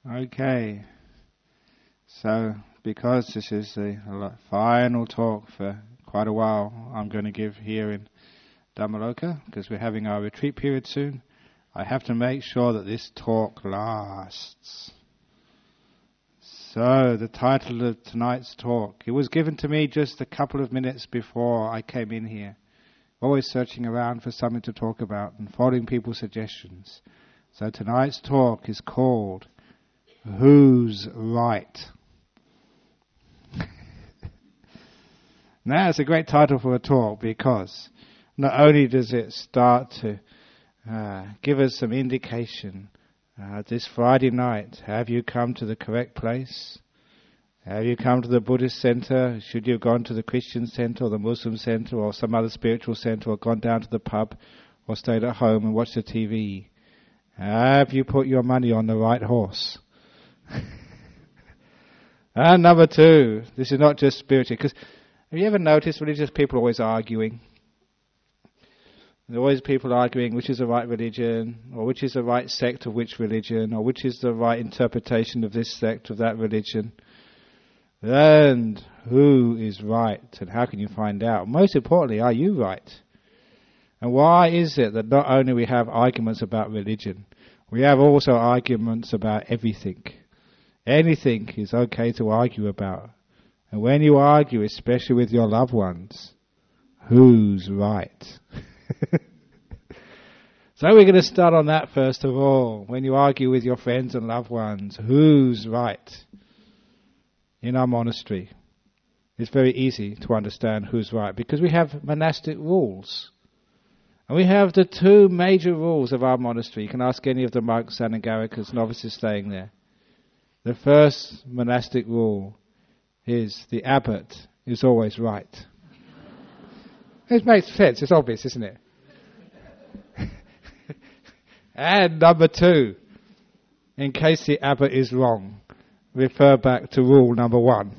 Okay, so because this is the final talk for quite a while I'm going to give here in Dhammaloka, because we're having our retreat period soon, I have to make sure that this talk lasts. So the title of tonight's talk, it was given to me just a couple of minutes before I came in here, always searching around for something to talk about and following people's suggestions. So tonight's talk is called Who's Right? Now, it's a great title for a talk because not only does it start to give us some indication this Friday night, have you come to the correct place? Have you come to the Buddhist center? Should you have gone to the Christian center or the Muslim center or some other spiritual center, or gone down to the pub or stayed at home and watched the TV? Have you put your money on the right horse? And number two, this is not just spiritual, because have you ever noticed religious people are always arguing? There are always people arguing which is the right religion, or which is the right sect of which religion, or which is the right interpretation of this sect of that religion. And who is right, and how can you find out? Most importantly, are you right? And why is it that not only we have arguments about religion, we have also arguments about everything? Anything is okay to argue about. And when you argue, especially with your loved ones, who's right? So we're going to start on that first of all. When you argue with your friends and loved ones, who's right? In our monastery, it's very easy to understand who's right because we have monastic rules. And we have the two major rules of our monastery. You can ask any of the monks, Anagarikas, novices staying there. The first monastic rule is the abbot is always right. It makes sense, it's obvious, isn't it? And number two, in case the abbot is wrong, refer back to rule number one.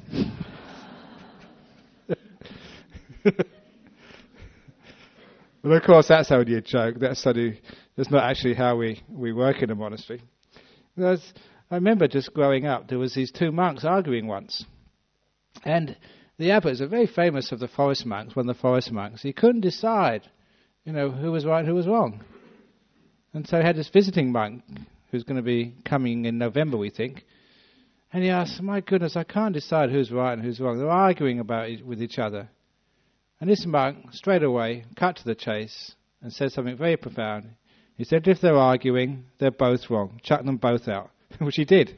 Well, of course, that's only a joke. That's not actually how we work in a monastery. I remember just growing up, there was these two monks arguing once. And the abbot is very famous of the forest monks, one of the forest monks. He couldn't decide, who was right and who was wrong. And so he had this visiting monk who's going to be coming in November, we think. And he asked, my goodness, I can't decide who's right and who's wrong. They're arguing about it with each other. And this monk, straight away, cut to the chase and said something very profound. He said, if they're arguing, they're both wrong. Chuck them both out. Which he did.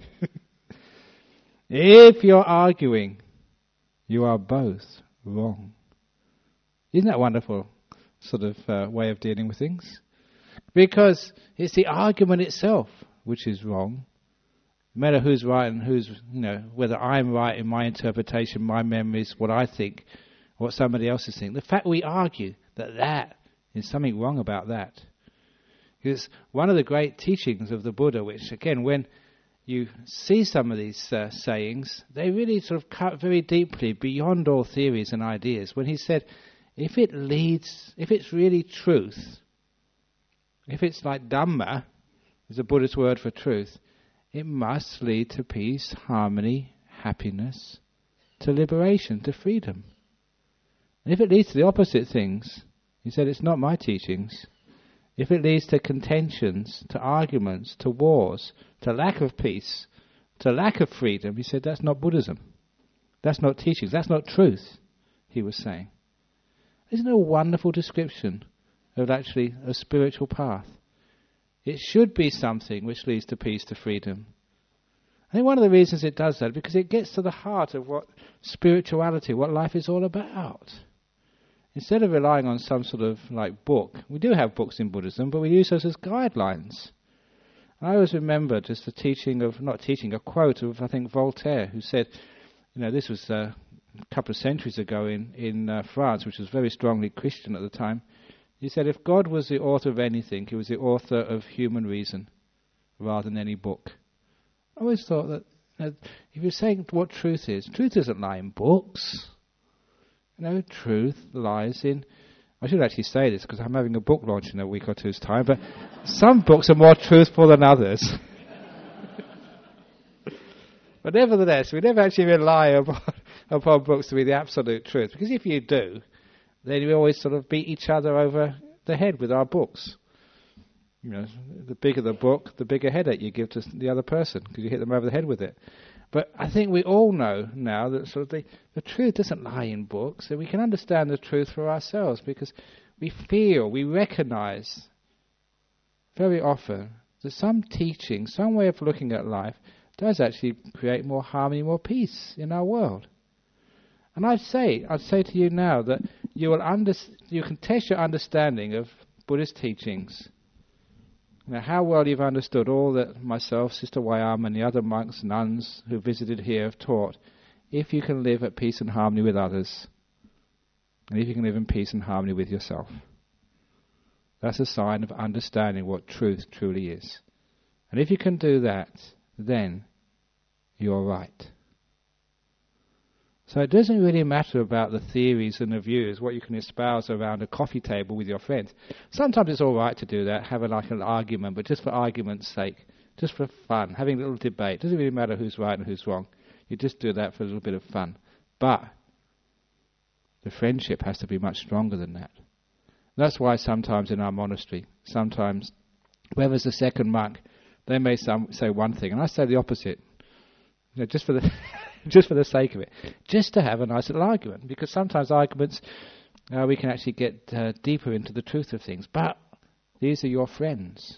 If you're arguing, you are both wrong. Isn't that a wonderful sort of way of dealing with things? Because it's the argument itself which is wrong. No matter who's right and who's, whether I'm right in my interpretation, my memories, what I think, what somebody else is thinking. The fact we argue that is something wrong about that. Because one of the great teachings of the Buddha, which again, when you see some of these sayings, they really sort of cut very deeply beyond all theories and ideas. When he said, if it's really truth, if it's like Dhamma, is a Buddhist word for truth, it must lead to peace, harmony, happiness, to liberation, to freedom. And if it leads to the opposite things, he said, it's not my teachings. If it leads to contentions, to arguments, to wars, to lack of peace, to lack of freedom, he said, that's not Buddhism. That's not teachings. That's not truth, he was saying. Isn't it a wonderful description of actually a spiritual path? It should be something which leads to peace, to freedom. I think one of the reasons it does that is because it gets to the heart of what spirituality, what life is all about. Instead of relying on some sort of book, we do have books in Buddhism, but we use those as guidelines. I always remember just a quote of, I think, Voltaire, who said, this was a couple of centuries ago in France, which was very strongly Christian at the time. He said, if God was the author of anything, he was the author of human reason rather than any book. I always thought that if you're saying what truth doesn't lie in books. Truth lies in... I should actually say this because I'm having a book launch in a week or two's time, but some books are more truthful than others. But nevertheless, we never actually rely upon books to be the absolute truth. Because if you do, then we always sort of beat each other over the head with our books. You know, the bigger the book, the bigger headache you give to the other person because you hit them over the head with it. But I think we all know now that sort of the truth doesn't lie in books, so we can understand the truth for ourselves because we recognize very often that some teaching, some way of looking at life does actually create more harmony, more peace in our world. And I'd say to you now that you can test your understanding of Buddhist teachings. Now, how well you've understood all that myself, Sister Wayam, and the other monks, nuns who visited here have taught, if you can live at peace and harmony with others, and if you can live in peace and harmony with yourself. That's a sign of understanding what truth truly is. And if you can do that, then you're right. So it doesn't really matter about the theories and the views, what you can espouse around a coffee table with your friends. Sometimes it's all right to do that, have an argument, but just for argument's sake, just for fun, having a little debate. It doesn't really matter who's right and who's wrong. You just do that for a little bit of fun. But the friendship has to be much stronger than that. That's why sometimes in our monastery, whoever's the second monk, they may say one thing, and I say the opposite. You know, just for the sake of it, just to have a nice little argument, because sometimes arguments we can actually get deeper into the truth of things. But these are your friends,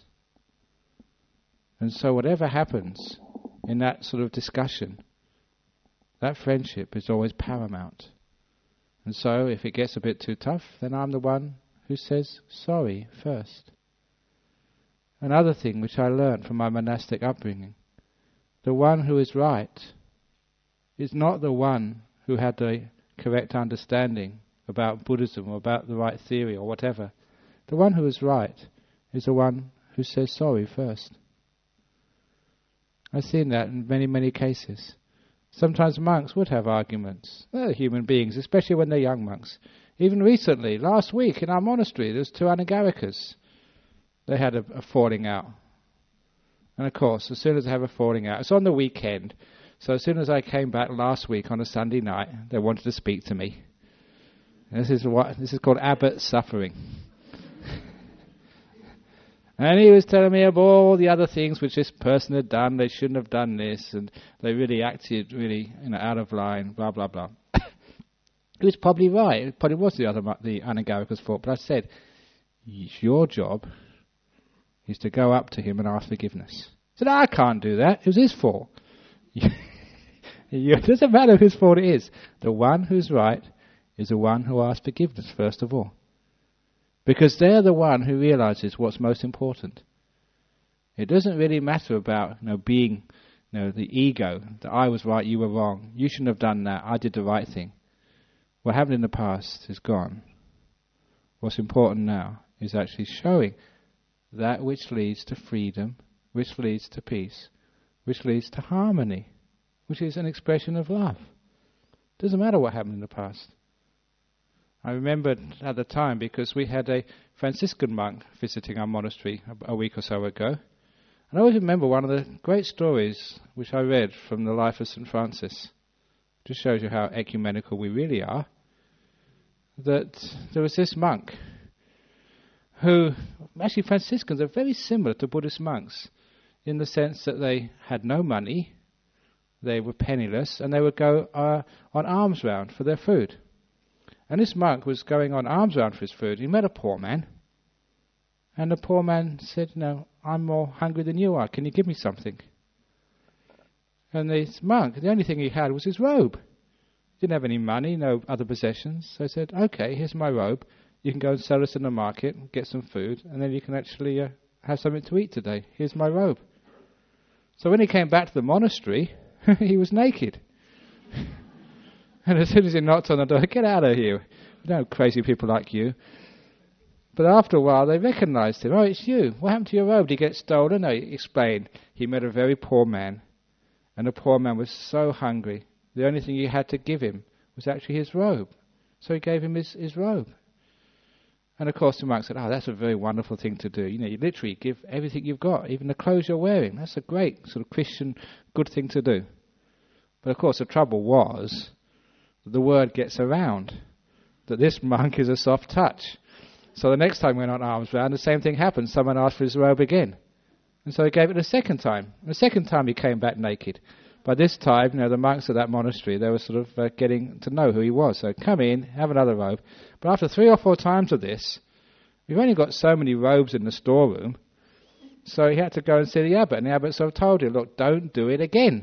and so whatever happens in that sort of discussion, that friendship is always paramount. And so, if it gets a bit too tough, then I'm the one who says sorry first. Another thing which I learned from my monastic upbringing: the one who is right is not the one who had the correct understanding about Buddhism or about the right theory or whatever. The one who is right is the one who says sorry first. I've seen that in many, many cases. Sometimes monks would have arguments. They're human beings, especially when they're young monks. Even recently, last week in our monastery, there's two Anagarikas. They had a falling out. And of course, as soon as they have a falling out, it's on the weekend. So as soon as I came back last week on a Sunday night, they wanted to speak to me. And this is called Abbot suffering. And he was telling me about all the other things which this person had done. They shouldn't have done this, and they really acted out of line. Blah blah blah. He was probably right. It probably was the Anagarika's fault. But I said, your job is to go up to him and ask forgiveness. He said, I can't do that. It was his fault. It doesn't matter whose fault it is. The one who's right is the one who asks forgiveness first of all. Because they're the one who realizes what's most important. It doesn't really matter about being the ego, that I was right, you were wrong. You shouldn't have done that. I did the right thing. What happened in the past is gone. What's important now is actually showing that which leads to freedom, which leads to peace, which leads to harmony, which is an expression of love. It doesn't matter what happened in the past. I remembered at the time because we had a Franciscan monk visiting our monastery a week or so ago. And I always remember one of the great stories which I read from the life of St. Francis. It just shows you how ecumenical we really are. That there was this monk who, actually Franciscans are very similar to Buddhist monks in the sense that they had no money, they were penniless, and they would go on alms round for their food. And this monk was going on alms round for his food. He met a poor man. And the poor man said, "No, I'm more hungry than you are. Can you give me something?" And this monk, the only thing he had was his robe. He didn't have any money, no other possessions. So he said, "Okay, here's my robe. You can go and sell this in the market, get some food, and then you can actually have something to eat today. Here's my robe." So when he came back to the monastery, he was naked. And as soon as he knocked on the door, "Get out of here. We don't have crazy people like you." But after a while, they recognized him. "Oh, it's you. What happened to your robe? Did it get stolen?" No, he explained. He met a very poor man. And the poor man was so hungry. The only thing he had to give him was actually his robe. So he gave him his robe. And of course the monk said, "Oh, that's a very wonderful thing to do. You literally give everything you've got, even the clothes you're wearing. That's a great sort of Christian good thing to do." But of course the trouble was that the word gets around that this monk is a soft touch. So the next time we went on alms round, the same thing happened. Someone asked for his robe again. And so he gave it a second time. The second time he came back naked. By this time, the monks of that monastery, they were sort of getting to know who he was. So come in, have another robe. But after 3 or 4 times of this, we've only got so many robes in the storeroom. So he had to go and see the abbot. And the abbot sort of told him, look, don't do it again.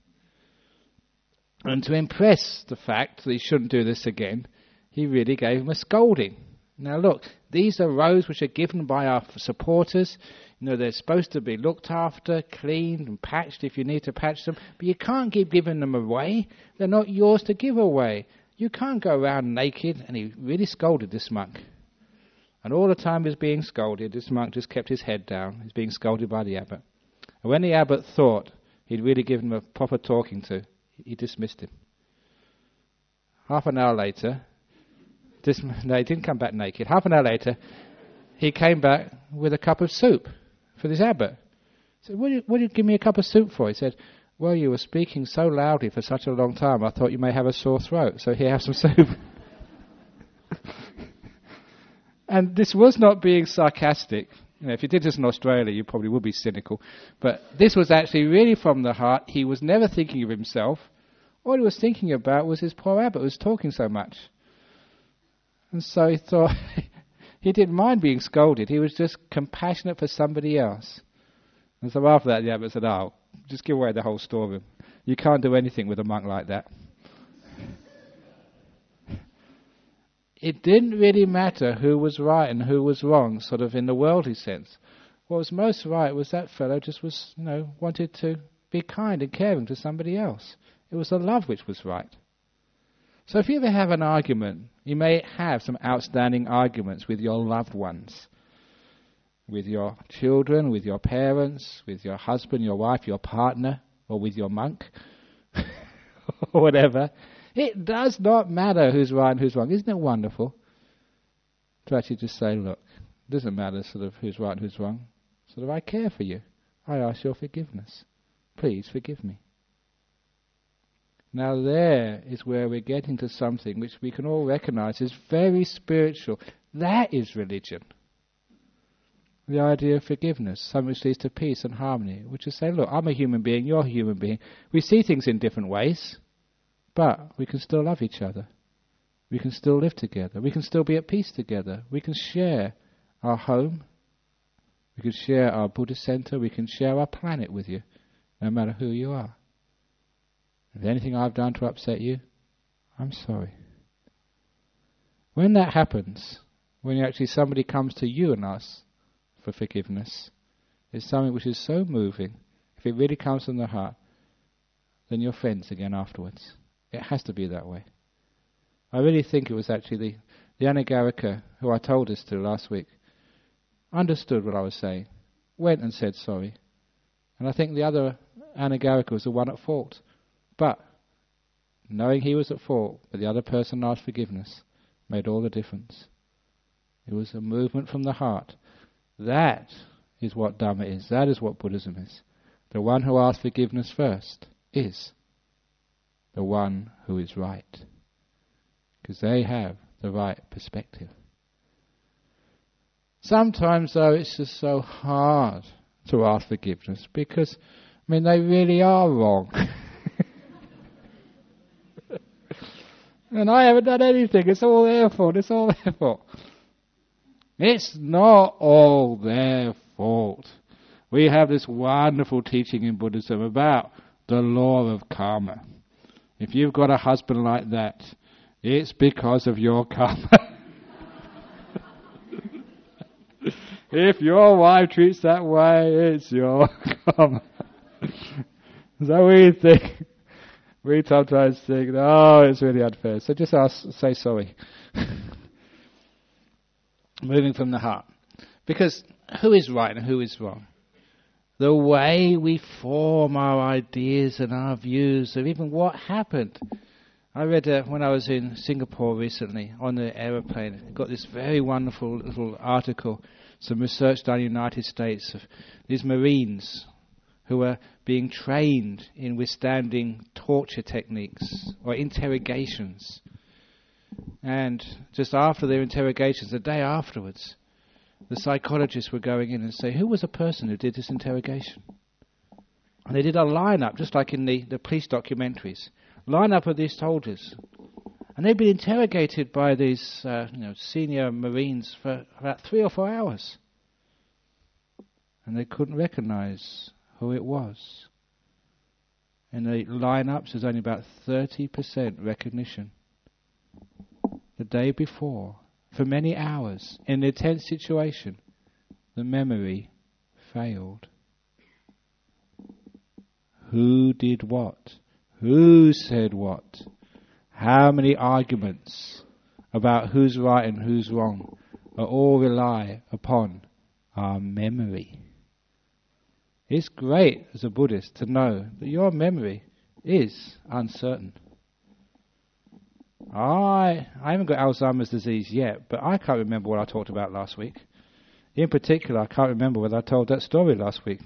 And to impress the fact that he shouldn't do this again, he really gave him a scolding. Now look, these are robes which are given by our supporters. They're supposed to be looked after, cleaned and patched if you need to patch them. But you can't keep giving them away. They're not yours to give away. You can't go around naked. And he really scolded this monk. And all the time he was being scolded, this monk just kept his head down. He's being scolded by the abbot. And when the abbot thought he'd really given him a proper talking to, he dismissed him. Half an hour later, no, he didn't come back naked. Half an hour later, he came back with a cup of soup for this abbot. He said, what did you give me a cup of soup for? He said, well, you were speaking so loudly for such a long time, I thought you may have a sore throat, so here, have some soup. And this was not being sarcastic. If you did this in Australia, you probably would be cynical. But this was actually really from the heart. He was never thinking of himself. All he was thinking about was his poor abbot who was talking so much. And so he thought, he didn't mind being scolded. He was just compassionate for somebody else. And so after that, the abbot said, just give away the whole storeroom. You can't do anything with a monk like that. It didn't really matter who was right and who was wrong, sort of in the worldly sense. What was most right was that fellow just was, wanted to be kind and caring to somebody else. It was the love which was right. So if you ever have an argument, you may have some outstanding arguments with your loved ones, with your children, with your parents, with your husband, your wife, your partner, or with your monk, or whatever. It does not matter who's right and who's wrong. Isn't it wonderful to actually just say, look, it doesn't matter sort of who's right and who's wrong. Sort of, I care for you. I ask your forgiveness. Please forgive me. Now there is where we're getting to something which we can all recognize is very spiritual. That is religion. The idea of forgiveness, something which leads to peace and harmony, which is saying, look, I'm a human being, you're a human being. We see things in different ways, but we can still love each other. We can still live together. We can still be at peace together. We can share our home. We can share our Buddhist center. We can share our planet with you, no matter who you are. If there's anything I've done to upset you, I'm sorry. When that happens, when actually somebody comes to you and asks for forgiveness, it's something which is so moving. If it really comes from the heart, then you're friends again afterwards. It has to be that way. I really think it was actually the Anagarika who I told this to last week understood what I was saying, went and said sorry. And I think the other Anagarika was the one at fault. But knowing he was at fault, but the other person asked forgiveness, made all the difference. It was a movement from the heart. That is what Dhamma is. That is what Buddhism is. The one who asks forgiveness first is the one who is right. Because they have the right perspective. Sometimes, though, it's just so hard to ask forgiveness because, they really are wrong. And I haven't done anything. It's all their fault. It's all their fault. It's not all their fault. We have this wonderful teaching in Buddhism about the law of karma. If you've got a husband like that, it's because of your karma. If your wife treats that way, it's your karma. So we sometimes think, it's really unfair. So just say sorry. Moving from the heart. Because who is right and who is wrong? The way we form our ideas and our views of even what happened. I read when I was in Singapore recently on the aeroplane, I got this very wonderful little article, some research done in the United States of these Marines who were being trained in withstanding torture techniques or interrogations. And just after their interrogations, the day afterwards, the psychologists were going in and say, who was the person who did this interrogation? And they did a lineup, just like in the police documentaries, lineup of these soldiers. And they'd been interrogated by these senior Marines for about 3 or 4 hours. And they couldn't recognize who it was. In the lineups, there's only about 30% recognition. The day before, for many hours, in an intense situation, the memory failed. Who did what? Who said what? How many arguments about who's right and who's wrong are all rely upon our memory. It's great as a Buddhist to know that your memory is uncertain. I haven't got Alzheimer's disease yet, but I can't remember what I talked about last week. In particular, I can't remember whether I told that story last week.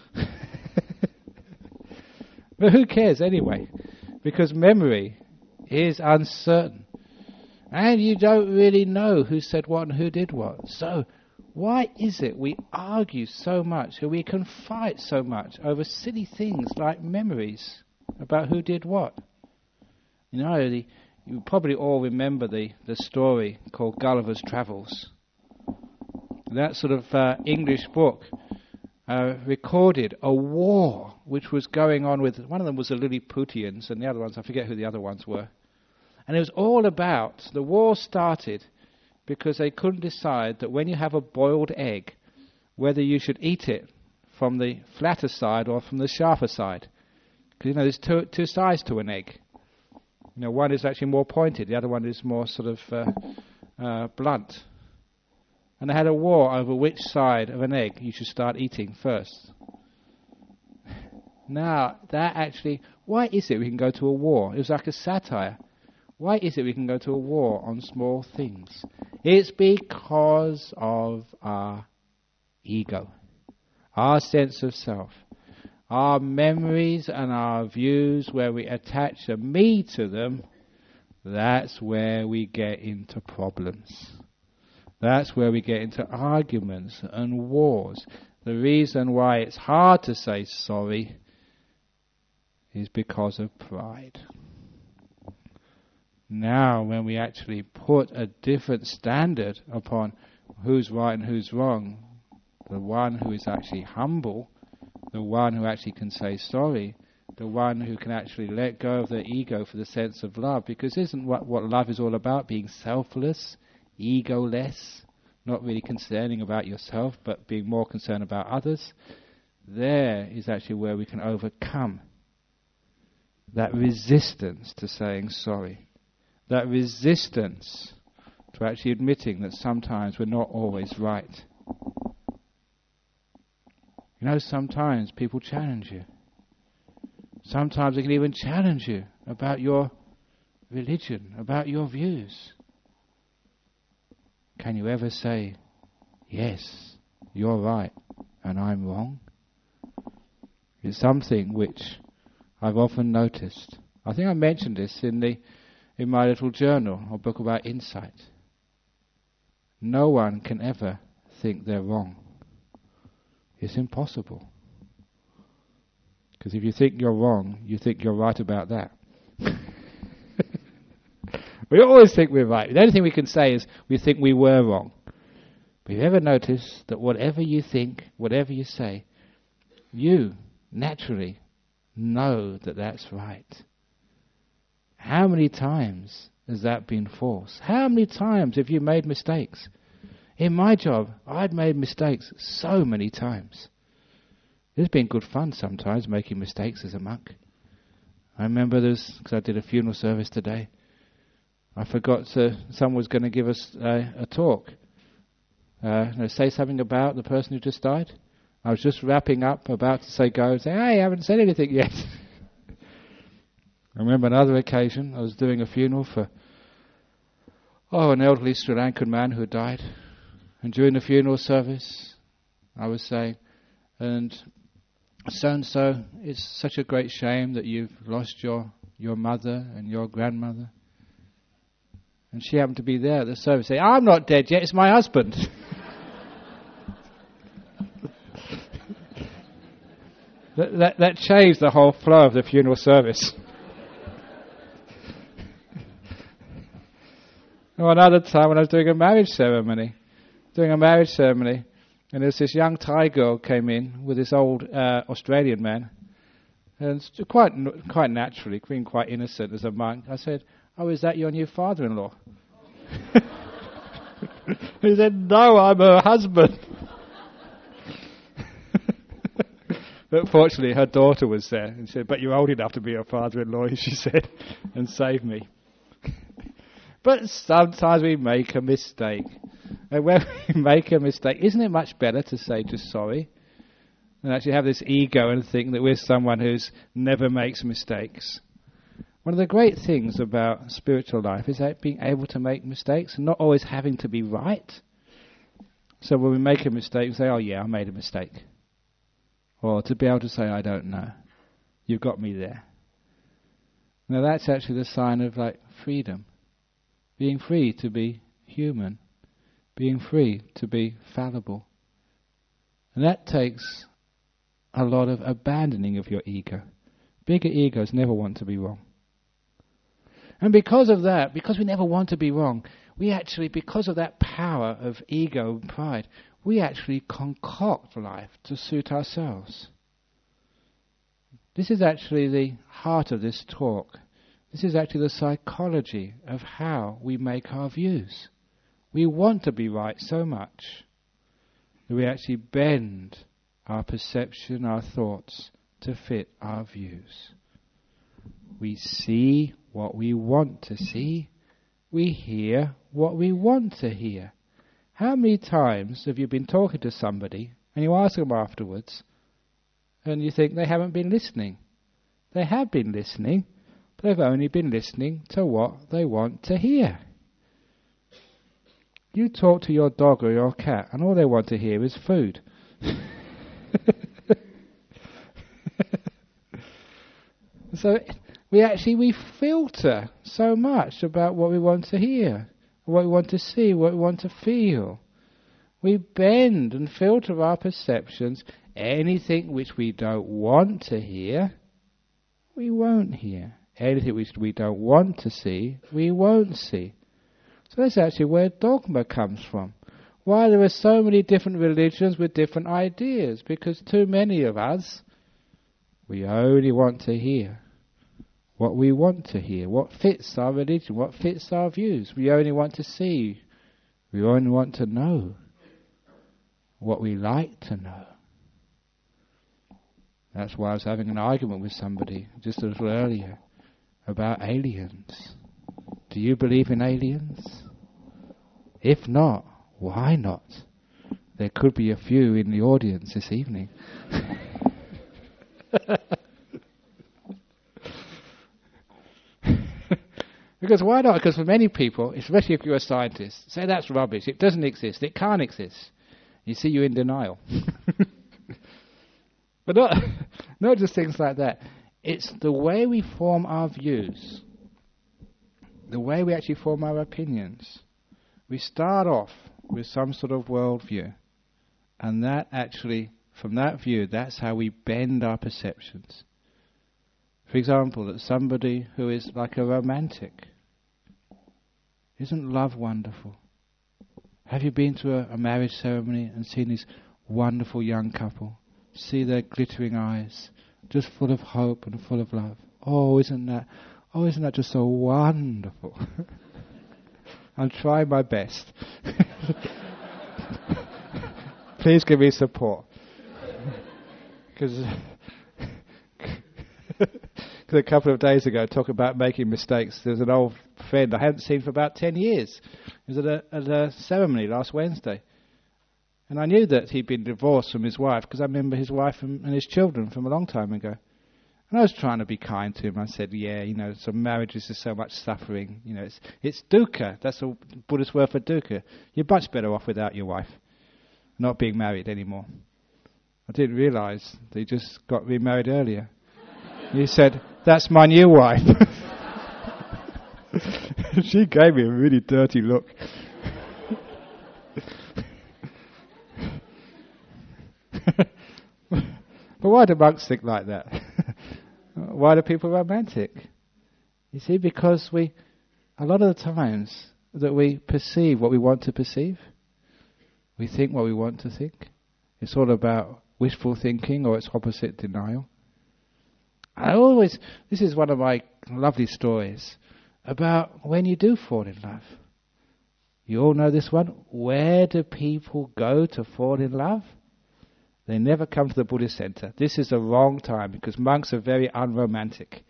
But who cares anyway? Because memory is uncertain. And you don't really know who said what and who did what. So, why is it we argue so much, or we can fight so much over silly things like memories about who did what? You know, you probably all remember the story called Gulliver's Travels. That sort of English book recorded a war which was going on with, one of them was the Lilliputians, and the other ones, I forget who the other ones were. And it was all about, the war started because they couldn't decide that when you have a boiled egg, whether you should eat it from the flatter side or from the sharper side. Because, there's two sides to an egg. One is actually more pointed, the other one is more sort of blunt. And they had a war over which side of an egg you should start eating first. Now, that actually, why is it we can go to a war? It was like a satire. Why is it we can go to a war on small things? It's because of our ego, our sense of self, our memories and our views where we attach a me to them. That's where we get into problems. That's where we get into arguments and wars. The reason why it's hard to say sorry is because of pride. Now, when we actually put a different standard upon who's right and who's wrong, the one who is actually humble, the one who actually can say sorry, the one who can actually let go of their ego for the sense of love, because isn't what love is all about? Being selfless, egoless, not really concerning about yourself, but being more concerned about others. There is actually where we can overcome that resistance to saying sorry. That resistance to actually admitting that sometimes we're not always right. Sometimes people challenge you. Sometimes they can even challenge you about your religion, about your views. Can you ever say, yes, you're right and I'm wrong? It's something which I've often noticed. I think I mentioned this in my little journal or book about insight. No one can ever think they're wrong. It's impossible. Because if you think you're wrong, you think you're right about that. We always think we're right. The only thing we can say is we think we were wrong. But have you ever noticed that whatever you think, whatever you say, you naturally know that that's right? How many times has that been false? How many times have you made mistakes? In my job, I'd made mistakes so many times. It's been good fun sometimes making mistakes as a monk. I remember because I did a funeral service today. I forgot someone was going to give us a talk. Say something about the person who just died. I was just wrapping up, about to say go, and say, hey, I haven't said anything yet. I remember another occasion, I was doing a funeral for an elderly Sri Lankan man who had died. And during the funeral service, I was saying, and so-and-so, it's such a great shame that you've lost your mother and your grandmother. And she happened to be there at the service saying, I'm not dead yet, it's my husband. that changed the whole flow of the funeral service. Or another time when I was doing a marriage ceremony, and there's this young Thai girl came in with this old Australian man, and quite naturally, being quite innocent as a monk, I said, "Oh, is that your new father-in-law?" He said, "No, I'm her husband." But fortunately, her daughter was there, and she said, "But you're old enough to be her father-in-law," she said, and saved me. But sometimes we make a mistake. And when we make a mistake, isn't it much better to say just sorry than actually have this ego and think that we're someone who's never makes mistakes? One of the great things about spiritual life is that being able to make mistakes and not always having to be right. So when we make a mistake, we say, "Oh yeah, I made a mistake." Or to be able to say, "I don't know. You've got me there." Now that's actually the sign of freedom. Being free to be human. Being free to be fallible. And that takes a lot of abandoning of your ego. Bigger egos never want to be wrong. And because of that, because we never want to be wrong, we actually, because of that power of ego and pride, we actually concoct life to suit ourselves. This is actually the heart of this talk. This is actually the psychology of how we make our views. We want to be right so much that we actually bend our perception, our thoughts, to fit our views. We see what we want to see. We hear what we want to hear. How many times have you been talking to somebody and you ask them afterwards and you think they haven't been listening? They have been listening, but they've only been listening to what they want to hear. You talk to your dog or your cat and all they want to hear is food. So we filter so much about what we want to hear, what we want to see, what we want to feel. We bend and filter our perceptions. Anything which we don't want to hear, we won't hear. Anything which we don't want to see, we won't see. So that's actually where dogma comes from. Why there are so many different religions with different ideas? Because too many of us, we only want to hear what we want to hear, what fits our religion, what fits our views. We only want to see, we only want to know what we like to know. That's why I was having an argument with somebody just a little earlier about aliens. Do you believe in aliens? If not, why not? There could be a few in the audience this evening. Because why not? Because for many people, especially if you're a scientist, say that's rubbish, it doesn't exist, it can't exist. You see, you're in denial. But not just things like that. It's the way we form our views, the way we actually form our opinions. We start off with some sort of worldview, and that actually, from that view, that's how we bend our perceptions. For example, that somebody who is like a romantic, isn't love wonderful? Have you been to a marriage ceremony and seen this wonderful young couple? See their glittering eyes, just full of hope and full of love. Oh, isn't that just so wonderful? I'm trying my best. Please give me support. Because a couple of days ago, talking about making mistakes, there's an old friend I hadn't seen for about 10 years. He was at a ceremony last Wednesday. And I knew that he'd been divorced from his wife, because I remember his wife and his children from a long time ago. And I was trying to be kind to him. I said, yeah, some marriages is so much suffering. It's dukkha. That's the Buddhist word for dukkha. You're much better off without your wife, not being married anymore. I didn't realise that he just got remarried earlier. He said, "That's my new wife." She gave me a really dirty look. But why do monks think like that? Why do people romantic? You see, because a lot of the times that we perceive what we want to perceive, we think what we want to think. It's all about wishful thinking, or its opposite, denial. This is one of my lovely stories about when you do fall in love. You all know this one. Where do people go to fall in love? They never come to the Buddhist center. This is the wrong time, because monks are very unromantic.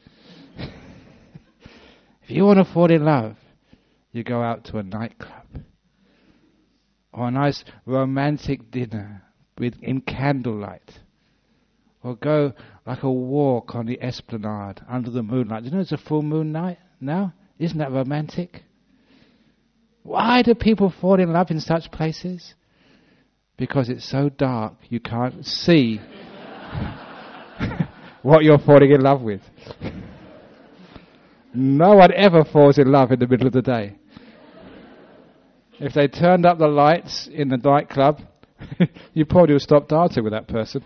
If you want to fall in love, you go out to a nightclub, or a nice romantic dinner in candlelight, or go like a walk on the esplanade under the moonlight. Do you know it's a full moon night now? Isn't that romantic? Why do people fall in love in such places? Because it's so dark you can't see what you're falling in love with. No one ever falls in love in the middle of the day. If they turned up the lights in the nightclub, you probably would stop dancing with that person.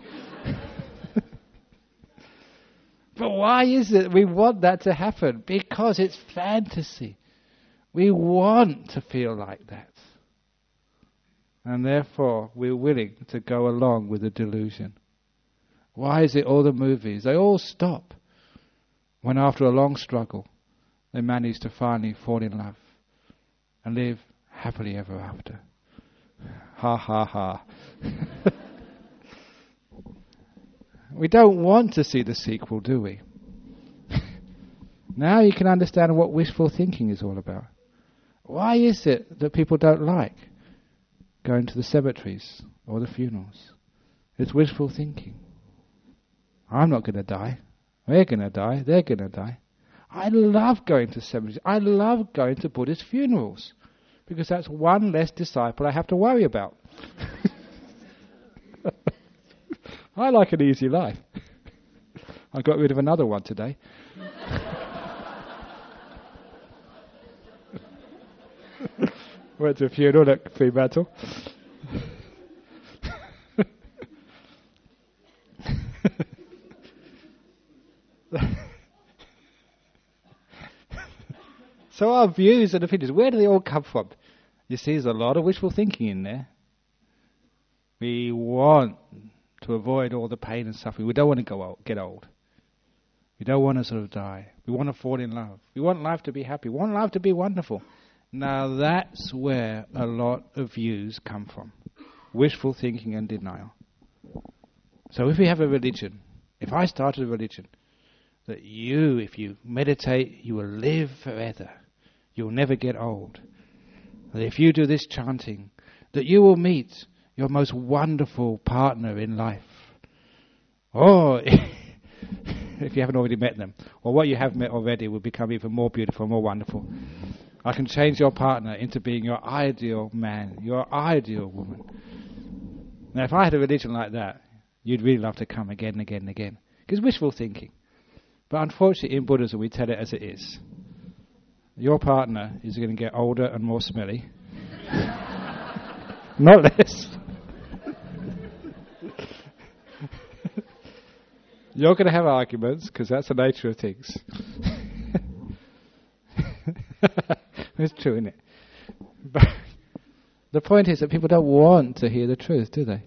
But why is it we want that to happen? Because it's fantasy. We want to feel like that. And therefore, we're willing to go along with the delusion. Why is it all the movies? They all stop when after a long struggle, they manage to finally fall in love and live happily ever after. Ha ha ha. We don't want to see the sequel, do we? Now you can understand what wishful thinking is all about. Why is it that people don't like going to the cemeteries or the funerals? It's wishful thinking. I'm not going to die. We're going to die. They're going to die. I love going to cemeteries. I love going to Buddhist funerals, because that's one less disciple I have to worry about. I like an easy life. I got rid of another one today. Went to a funeral at Fremantle. So our views and opinions, where do they all come from? You see, there's a lot of wishful thinking in there. We want to avoid all the pain and suffering. We don't want to get old. We don't want to sort of die. We want to fall in love. We want life to be happy. We want life to be wonderful. Now that's where a lot of views come from. Wishful thinking and denial. So if we have a religion, if I started a religion, that if you meditate, you will live forever. You'll never get old. That if you do this chanting, that you will meet your most wonderful partner in life. Or if you haven't already met them, or what you have met already will become even more beautiful, more wonderful. I can change your partner into being your ideal man, your ideal woman. Now, if I had a religion like that, you'd really love to come again and again and again. Because wishful thinking. But unfortunately, in Buddhism, we tell it as it is. Your partner is going to get older and more smelly. Not less. You're going to have arguments, because that's the nature of things. It's true, isn't it? But the point is that people don't want to hear the truth, do they?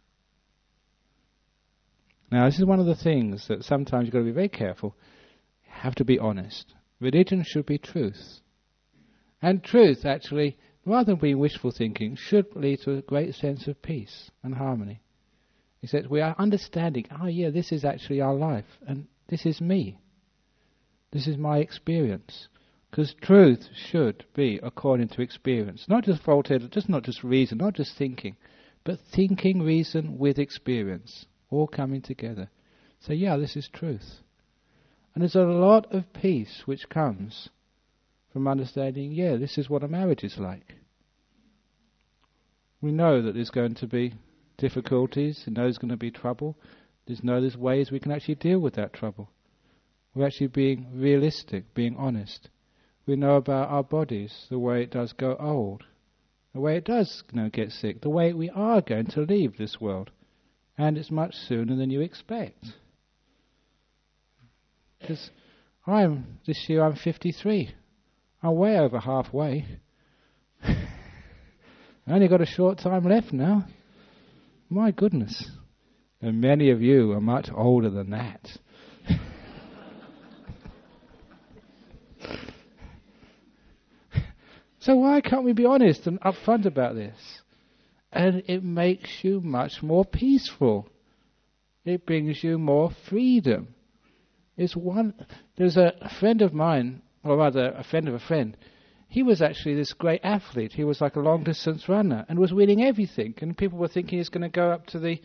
Now, this is one of the things that sometimes you've got to be very careful. You have to be honest. Religion should be truth. And truth, actually, rather than being wishful thinking, should lead to a great sense of peace and harmony. It's that we are understanding, this is actually our life, and this is me. This is my experience. Because truth should be according to experience. Not just Voltaire, not just reason, not just thinking, but thinking, reason with experience, all coming together. So this is truth. And there's a lot of peace which comes from understanding, this is what a marriage is like. We know that there's going to be difficulties, we know there's going to be trouble. There's ways we can actually deal with that trouble. We're actually being realistic, being honest. We know about our bodies, the way it does go old, the way it does get sick, the way we are going to leave this world. And it's much sooner than you expect. Because this year I'm 53. I'm way over halfway. I only got a short time left now. My goodness. And many of you are much older than that. So why can't we be honest and upfront about this? And it makes you much more peaceful. It brings you more freedom. There's a friend of mine, or rather a friend of a friend. He was actually this great athlete. He was like a long distance runner and was winning everything. And people were thinking he's going to go up to the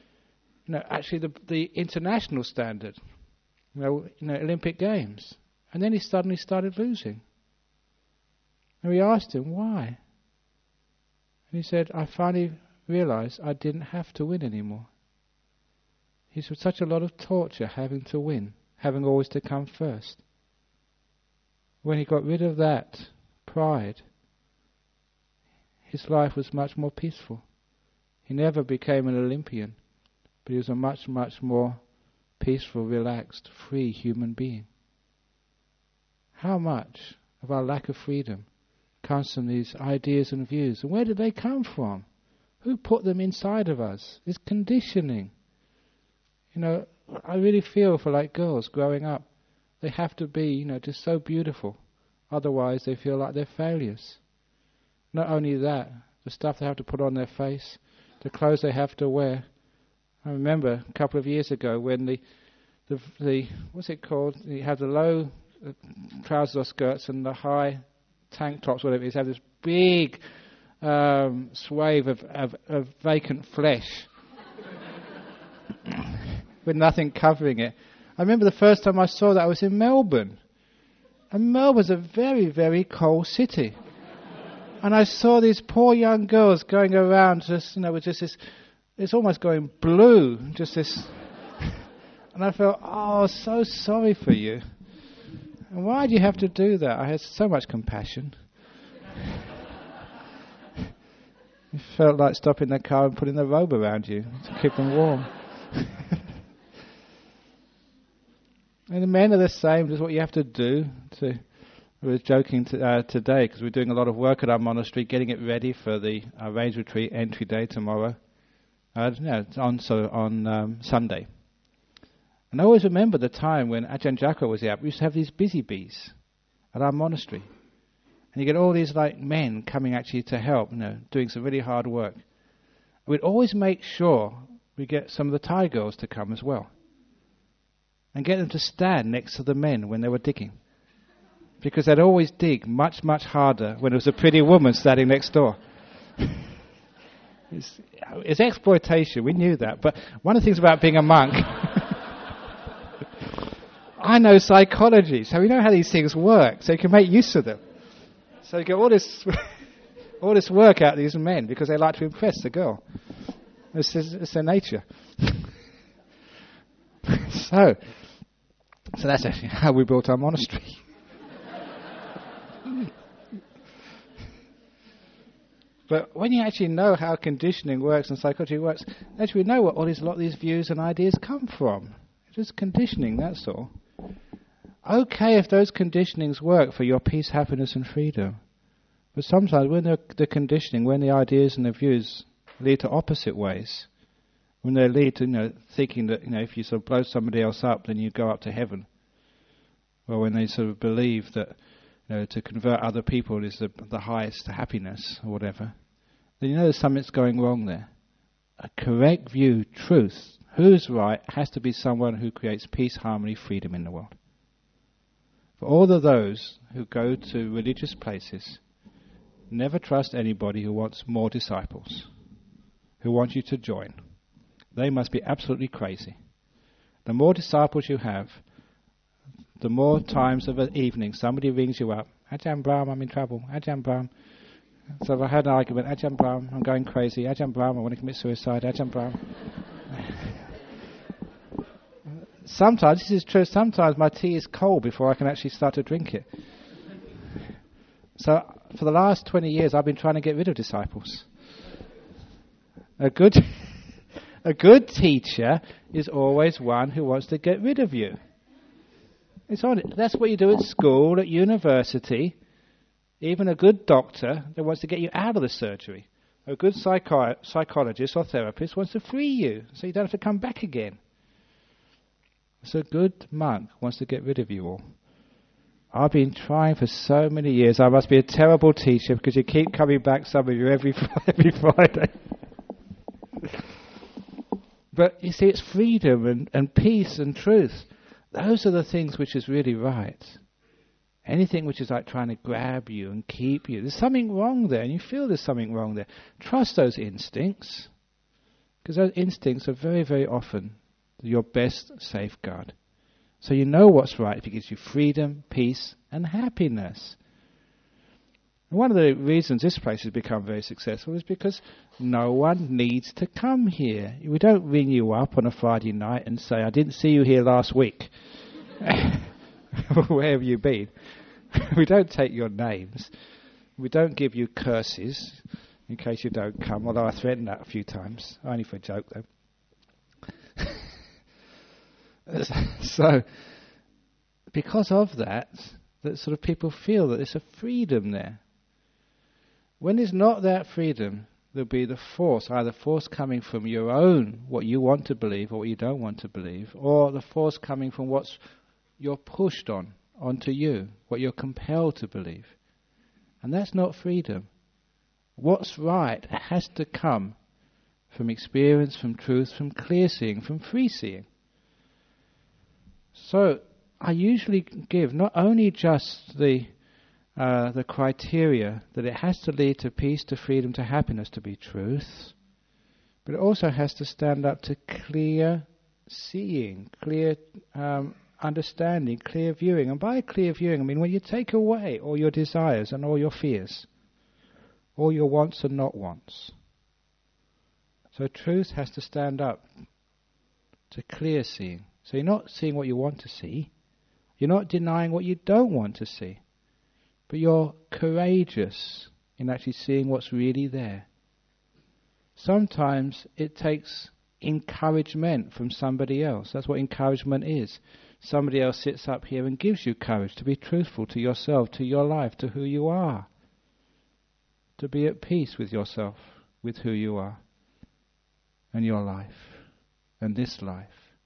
international standard, Olympic Games. And then he suddenly started losing. And we asked him why. And he said, I finally realized I didn't have to win anymore. He's had such a lot of torture having to win, having always to come first. When he got rid of that pride, his life was much more peaceful. He never became an Olympian, but he was a much, much more peaceful, relaxed, free human being. How much of our lack of freedom comes from these ideas and views? And where did they come from? Who put them inside of us? It's conditioning. I really feel for like girls growing up. They have to be, just so beautiful. Otherwise they feel like they're failures. Not only that, the stuff they have to put on their face, the clothes they have to wear. I remember a couple of years ago when the what's it called? You have the low trousers or skirts and the high tank tops, whatever it is, have this big swathe of vacant flesh with nothing covering it. I remember the first time I saw that I was in Melbourne. And Melbourne's a very, very cold city. And I saw these poor young girls going around just, with just this, it's almost going blue, just this. And I felt, so sorry for you. And why do you have to do that? I had so much compassion. It felt like stopping the car and putting the robe around you to keep them warm. And the men are the same. That's what you have to do. We were joking today because we're doing a lot of work at our monastery, getting it ready for the Range Retreat entry day tomorrow. It's on Sunday. And I always remember the time when Ajahn Jacko was out. We used to have these busy bees at our monastery. And you get all these men coming actually to help, doing some really hard work. We'd always make sure we get some of the Thai girls to come as well. And get them to stand next to the men when they were digging. Because they'd always dig much, much harder when it was a pretty woman standing next door. It's exploitation, we knew that. But one of the things about being a monk, I know psychology, so we know how these things work, so you can make use of them. So you get all this work out of these men because they like to impress the girl. It's their nature. So that's actually how we built our monastery. But when you actually know how conditioning works and psychology works, actually we know what a lot of these views and ideas come from. It's just conditioning, that's all. Okay if those conditionings work for your peace, happiness and freedom. But sometimes when the conditioning, when the ideas and the views lead to opposite ways, when they lead to thinking that if you sort of blow somebody else up, then you go up to heaven, or when they sort of believe that to convert other people is the highest happiness or whatever, then there's something's going wrong there. A correct view, truth, who's right, has to be someone who creates peace, harmony, freedom in the world. For all of those who go to religious places, never trust anybody who wants more disciples, who want you to join. They must be absolutely crazy. The more disciples you have, the more times of an evening somebody rings you up. Ajahn Brahm, I'm in trouble. Ajahn Brahm. So if I had an argument, Ajahn Brahm, I'm going crazy. Ajahn Brahm, I want to commit suicide. Ajahn Brahm. Sometimes, this is true, sometimes my tea is cold before I can actually start to drink it. So for the last 20 years, I've been trying to get rid of disciples. A good teacher is always one who wants to get rid of you. That's what you do at school, at university. Even a good doctor that wants to get you out of the surgery. A good psychologist or therapist wants to free you so you don't have to come back again. So a good monk wants to get rid of you all. I've been trying for so many years. I must be a terrible teacher because you keep coming back, some of you, every Friday. But you see, it's freedom and peace and truth. Those are the things which is really right. Anything which is like trying to grab you and keep you, there's something wrong there, and you feel there's something wrong there. Trust those instincts, because those instincts are very, very often your best safeguard. So you know what's right if it gives you freedom, peace, and happiness. And one of the reasons this place has become very successful is because no one needs to come here. We don't ring you up on a Friday night and say, I didn't see you here last week. Where have you been? We don't take your names. We don't give you curses in case you don't come, although I threatened that a few times. Only for a joke, though. So, because of that sort of people feel that there's a freedom there. When there's not that freedom, there'll be the force, either force coming from your own, what you want to believe or what you don't want to believe, or the force coming from what's you're pushed onto you, what you're compelled to believe. And that's not freedom. What's right has to come from experience, from truth, from clear seeing, from free seeing. So I usually give not only just the criteria that it has to lead to peace, to freedom, to happiness, to be truth, but it also has to stand up to clear seeing, clear understanding, clear viewing. And by clear viewing, I mean when you take away all your desires and all your fears, all your wants and not wants. So truth has to stand up to clear seeing. So you're not seeing what you want to see. You're not denying what you don't want to see. But you're courageous in actually seeing what's really there. Sometimes it takes encouragement from somebody else. That's what encouragement is. Somebody else sits up here and gives you courage to be truthful to yourself, to your life, to who you are. To be at peace with yourself, with who you are, and your life, and this life.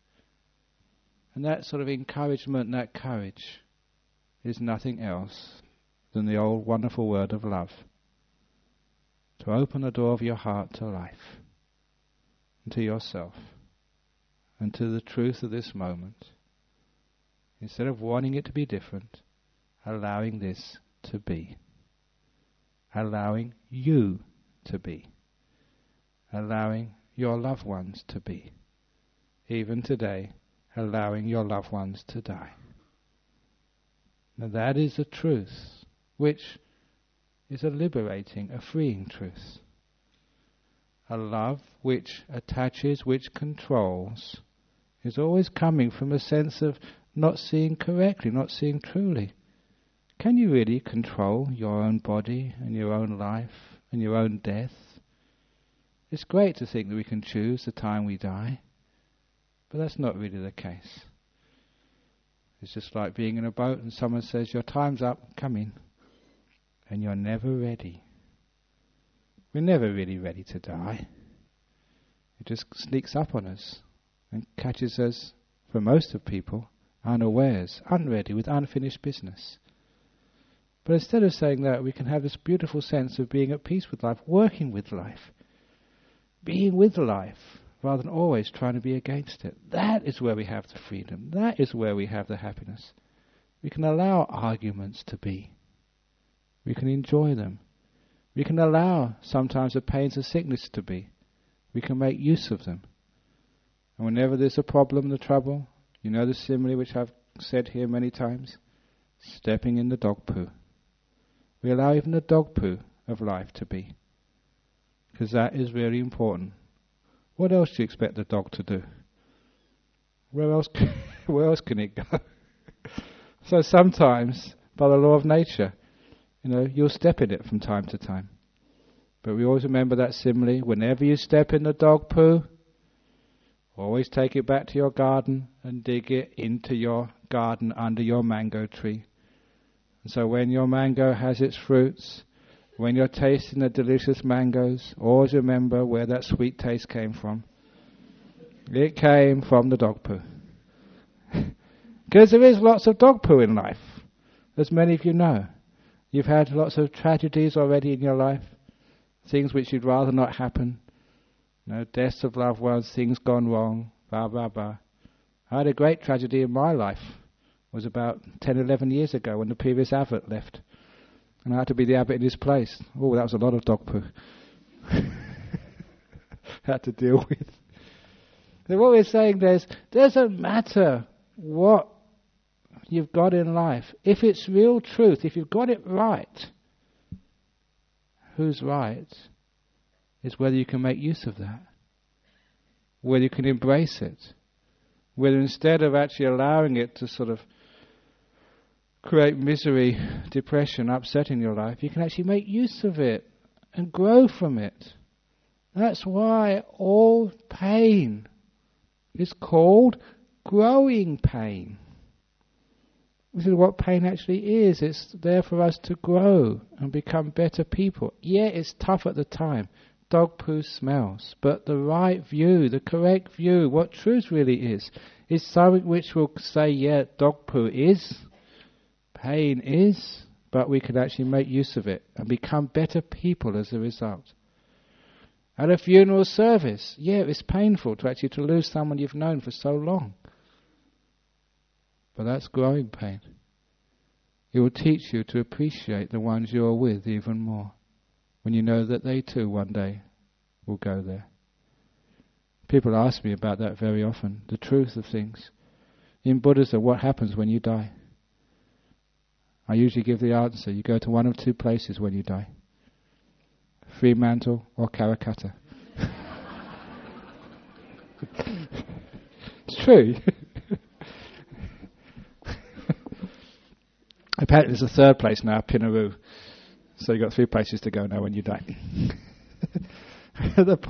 And that sort of encouragement, that courage, is nothing else than the old wonderful word of love. To open the door of your heart to life, and to yourself, and to the truth of this moment. Instead of wanting it to be different, allowing this to be. Allowing you to be. Allowing your loved ones to be. Even today, allowing your loved ones to die. Now that is a truth which is a liberating, a freeing truth. A love which attaches, which controls, is always coming from a sense of not seeing correctly, not seeing truly. Can you really control your own body and your own life and your own death? It's great to think that we can choose the time we die, but that's not really the case. It's just like being in a boat and someone says, your time's up, come in. And you're never ready. We're never really ready to die. It just sneaks up on us and catches us, for most of people, unawares, unready, with unfinished business. But instead of saying that, we can have this beautiful sense of being at peace with life, working with life, being with life, rather than always trying to be against it. That is where we have the freedom. That is where we have the happiness. We can allow arguments to be. We can enjoy them. We can allow sometimes the pains of sickness to be. We can make use of them. And whenever there's a problem, the trouble, you know the simile which I've said here many times, stepping in the dog poo. We allow even the dog poo of life to be. Because that is really important. What else do you expect the dog to do? Where else can it go? So sometimes, by the law of nature, you'll step in it from time to time. But we always remember that simile, whenever you step in the dog poo, always take it back to your garden and dig it into your garden under your mango tree. And so when your mango has its fruits, when you're tasting the delicious mangoes, always remember where that sweet taste came from. It came from the dog poo. Because there is lots of dog poo in life, as many of you know. You've had lots of tragedies already in your life, things which you'd rather not happen. Deaths of loved ones, things gone wrong, blah, blah, blah. I had a great tragedy in my life. It was about 10, 11 years ago when the previous abbot left. And I had to be the abbot in his place. Oh, that was a lot of dog poo. Had to deal with. So what we're saying there is, doesn't matter what you've got in life. If it's real truth, if you've got it right, who's right is whether you can make use of that, whether you can embrace it, whether instead of actually allowing it to sort of create misery, depression, upset in your life, you can actually make use of it and grow from it. That's why all pain is called growing pain. This is what pain actually is. It's there for us to grow and become better people. Yeah, it's tough at the time. Dog poo smells. But the right view, the correct view, what truth really is something which will say, yeah, dog poo is, pain is, but we can actually make use of it and become better people as a result. At a funeral service, yeah, it's painful to lose someone you've known for so long. But that's growing pain. It will teach you to appreciate the ones you're with even more, when you know that they too one day will go there. People ask me about that very often, the truth of things. In Buddhism, what happens when you die? I usually give the answer, you go to one of two places when you die. Fremantle or Karakata. It's true. Apparently there's a third place now, Pinaroo. So you've got 3 places to go now when you die. The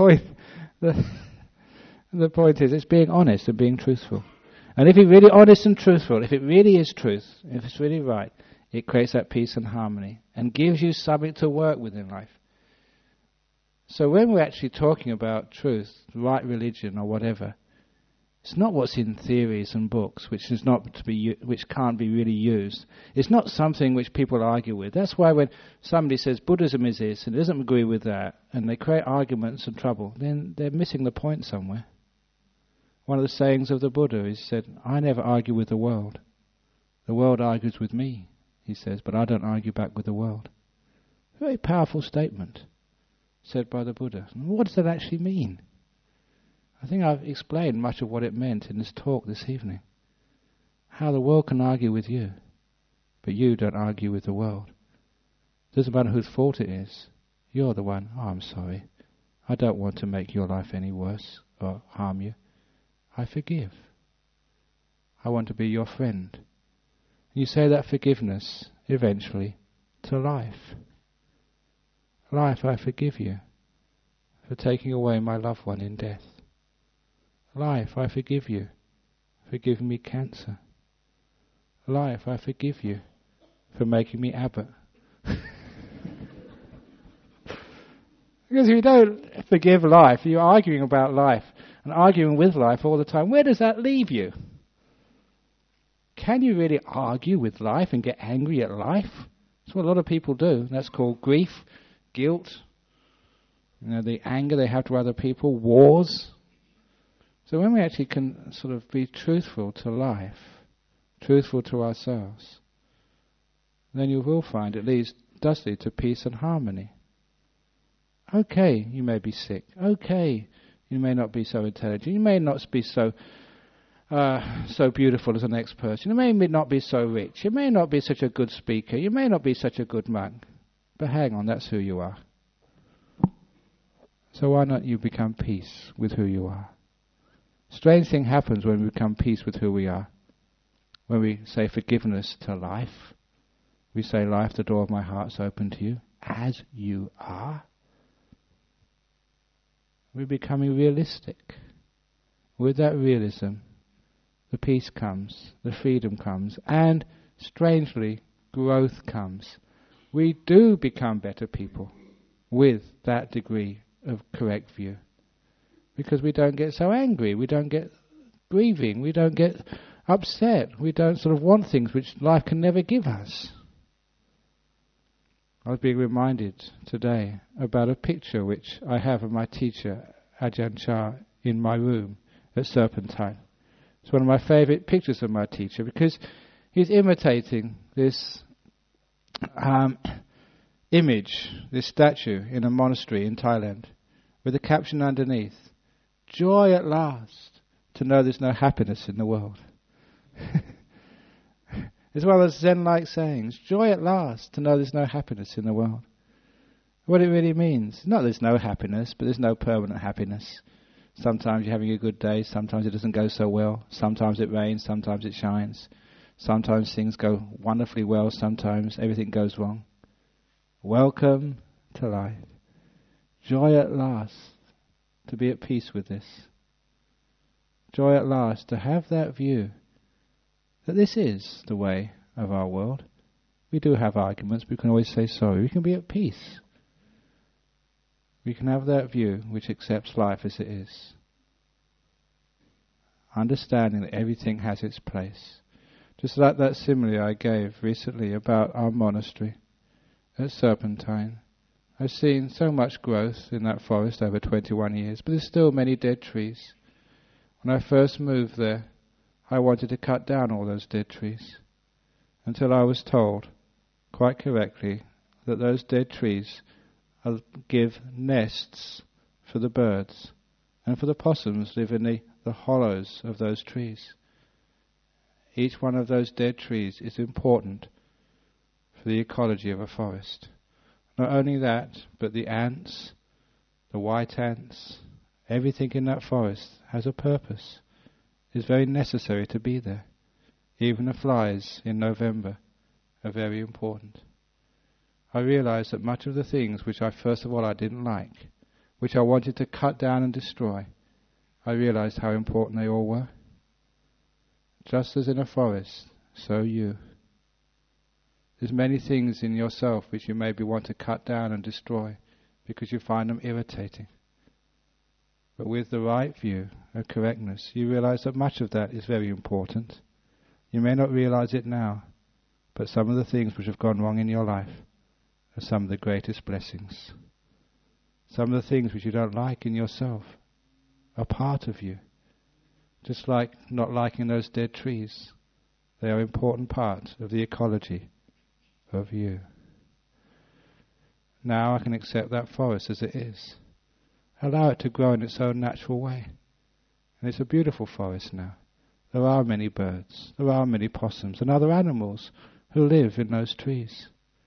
point is, it's being honest and being truthful. And if you're really honest and truthful, if it really is truth, if it's really right, it creates that peace and harmony and gives you something to work with in life. So when we're actually talking about truth, right religion or whatever, it's not what's in theories and books, which can't be really used. It's not something which people argue with. That's why when somebody says Buddhism is this and doesn't agree with that, and they create arguments and trouble, then they're missing the point somewhere. One of the sayings of the Buddha is said, I never argue with the world. The world argues with me, he says, but I don't argue back with the world. Very powerful statement said by the Buddha. What does that actually mean? I think I've explained much of what it meant in this talk this evening. How the world can argue with you, but you don't argue with the world. It doesn't matter whose fault it is. You're the one, I'm sorry. I don't want to make your life any worse or harm you. I forgive. I want to be your friend. You say that forgiveness, eventually, to life. Life, I forgive you for taking away my loved one in death. Life, I forgive you for giving me cancer. Life, I forgive you for making me abbot. Because if you don't forgive life, you're arguing about life and arguing with life all the time. Where does that leave you? Can you really argue with life and get angry at life? That's what a lot of people do. That's called grief, guilt, the anger they have to other people, wars. So when we actually can sort of be truthful to life, truthful to ourselves, then you will find it does lead to peace and harmony. Okay, you may be sick. Okay, you may not be so intelligent. You may not be so beautiful as the next person. You may not be so rich. You may not be such a good speaker. You may not be such a good monk. But hang on, that's who you are. So why not you become peace with who you are? Strange thing happens when we become peace with who we are. When we say forgiveness to life, we say, life, the door of my heart's open to you, as you are. We're becoming realistic. With that realism, the peace comes, the freedom comes, and strangely, growth comes. We do become better people with that degree of correct view. Because we don't get so angry, we don't get grieving, we don't get upset, we don't sort of want things which life can never give us. I was being reminded today about a picture which I have of my teacher, Ajahn Chah, in my room at Serpentine. It's one of my favourite pictures of my teacher because he's imitating this image, this statue in a monastery in Thailand with a caption underneath, "Joy at last to know there's no happiness in the world." It's one of those Zen-like sayings, joy at last to know there's no happiness in the world. What it really means, not there's no happiness, but there's no permanent happiness. Sometimes you're having a good day, sometimes it doesn't go so well, sometimes it rains, sometimes it shines, sometimes things go wonderfully well, sometimes everything goes wrong. Welcome to life. Joy at last to be at peace with this. Joy at last to have that view that this is the way of our world. We do have arguments, but we can always say sorry. We can be at peace. We can have that view which accepts life as it is. Understanding that everything has its place. Just like that simile I gave recently about our monastery at Serpentine. I've seen so much growth in that forest over 21 years, but there's still many dead trees. When I first moved there, I wanted to cut down all those dead trees, until I was told, quite correctly, that those dead trees give nests for the birds, and for the possums live in the hollows of those trees. Each one of those dead trees is important for the ecology of a forest. Not only that, but the ants, the white ants, everything in that forest has a purpose. It's very necessary to be there. Even the flies in November are very important. I realized that much of the things which first of all I didn't like, which I wanted to cut down and destroy, I realized how important they all were. Just as in a forest, so you. There's many things in yourself which you maybe want to cut down and destroy because you find them irritating. But with the right view of correctness, you realize that much of that is very important. You may not realize it now, but some of the things which have gone wrong in your life are some of the greatest blessings. Some of the things which you don't like in yourself are part of you. Just like not liking those dead trees. They are important parts of the ecology of you. Now I can accept that forest as it is. Allow it to grow in its own natural way. And it's a beautiful forest now. There are many birds, there are many possums and other animals who live in those trees.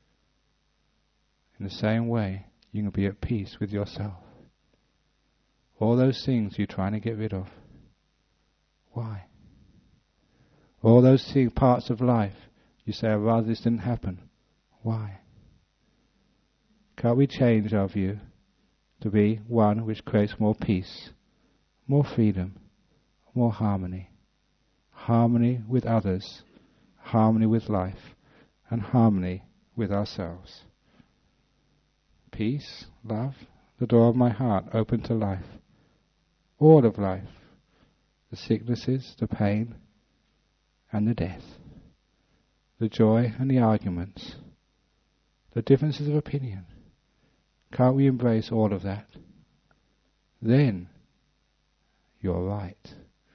In the same way, you can be at peace with yourself. All those things you're trying to get rid of. Why? All those parts of life you say, I'd rather this didn't happen. Why? Can't we change our view to be one which creates more peace, more freedom, more harmony? Harmony with others, harmony with life, and harmony with ourselves. Peace, love, the door of my heart open to life. All of life. The sicknesses, the pain, and the death. The joy and the arguments. The differences of opinion. Can't we embrace all of that? Then you're right.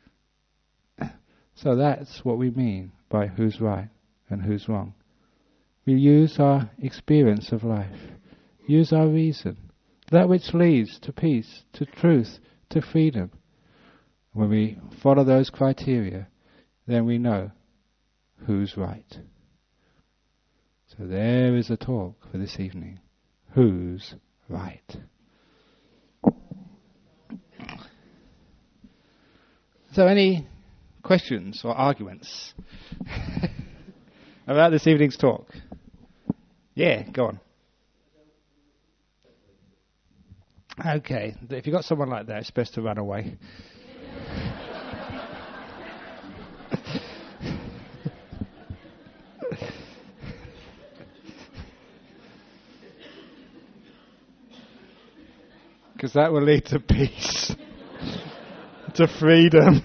So that's what we mean by who's right and who's wrong. We use our experience of life, use our reason, that which leads to peace, to truth, to freedom. When we follow those criteria, then we know who's right. So there is a talk for this evening. Who's right? So any questions or arguments about this evening's talk? Yeah, go on. Okay, if you've got someone like that, it's best to run away. Because that will lead to peace, to freedom.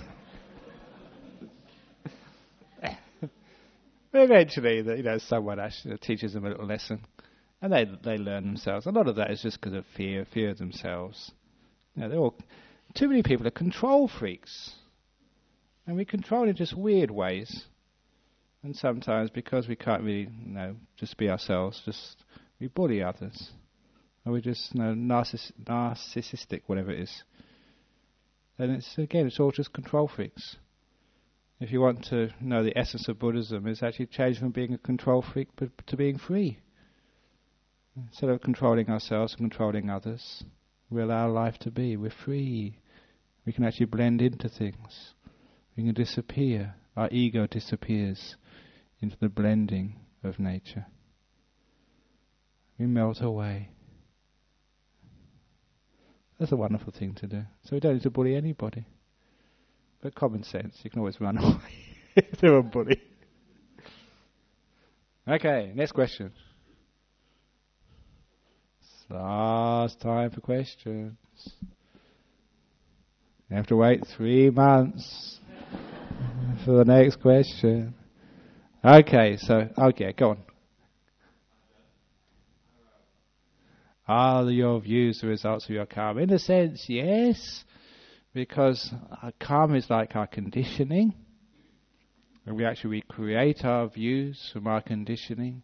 Eventually, someone actually teaches them a little lesson, and they learn themselves. A lot of that is just because of fear of themselves. Too many people are control freaks, and we control in just weird ways. And sometimes, because we can't really, just be ourselves, we bully others. Or we're just narcissistic, whatever it is. And it's all just control freaks. If you want to know the essence of Buddhism, it's actually changed from being a control freak to being free. Instead of controlling ourselves and controlling others, we allow life to be. We're free. We can actually blend into things. We can disappear. Our ego disappears into the blending of nature. We melt away. That's a wonderful thing to do. So we don't need to bully anybody. But common sense, you can always run away if they're a bully. Okay, next question. It's last time for questions. You have to wait 3 months for the next question. Okay, go on. Are your views the results of your karma? In a sense, yes, because our karma is like our conditioning, and we actually recreate our views from our conditioning.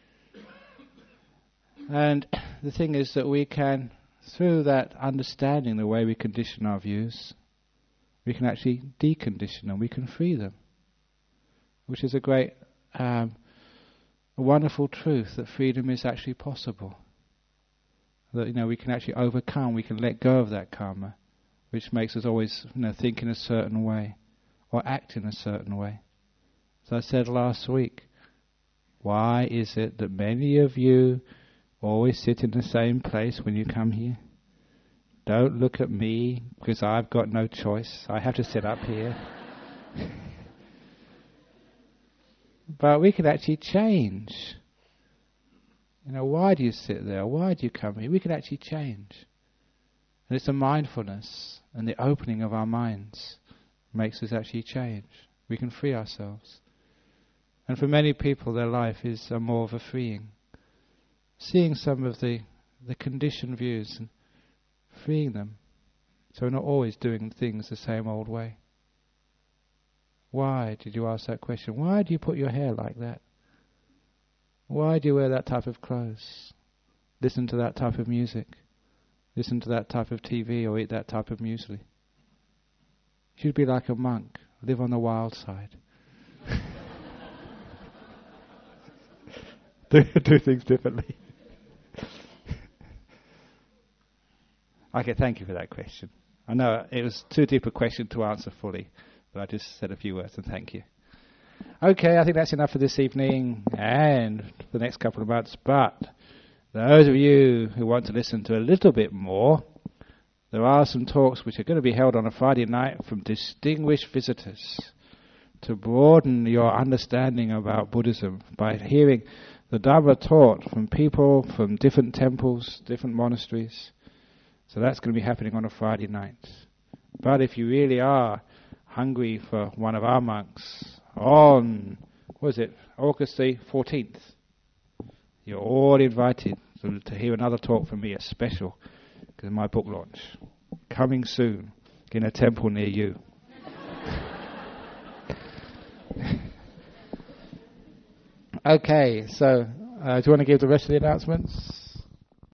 And the thing is that we can, through that understanding the way we condition our views, we can actually decondition them, we can free them, which is a great, a wonderful truth that freedom is actually possible. That we can actually overcome, we can let go of that karma, which makes us always think in a certain way or act in a certain way. As I said last week, why is it that many of you always sit in the same place when you come here? Don't look at me, because I've got no choice. I have to sit up here. But we can actually change. Why do you sit there? Why do you come here? We can actually change. And it's the mindfulness and the opening of our minds makes us actually change. We can free ourselves. And for many people, their life is more of a freeing. Seeing some of the conditioned views and freeing them. So we're not always doing things the same old way. Why did you ask that question? Why do you put your hair like that? Why do you wear that type of clothes? Listen to that type of music? Listen to that type of TV or eat that type of muesli? You should be like a monk, live on the wild side. do things differently. Okay, thank you for that question. I know it was too deep a question to answer fully, but I just said a few words and thank you. Okay, I think that's enough for this evening and for the next couple of months. But those of you who want to listen to a little bit more, there are some talks which are going to be held on a Friday night from distinguished visitors to broaden your understanding about Buddhism by hearing the Dhamma taught from people from different temples, different monasteries. So that's going to be happening on a Friday night. But if you really are hungry for one of our monks, on, August the 14th. You're all invited to hear another talk from me, a special, because of my book launch. Coming soon, in a temple near you. Okay, so do you want to give the rest of the announcements?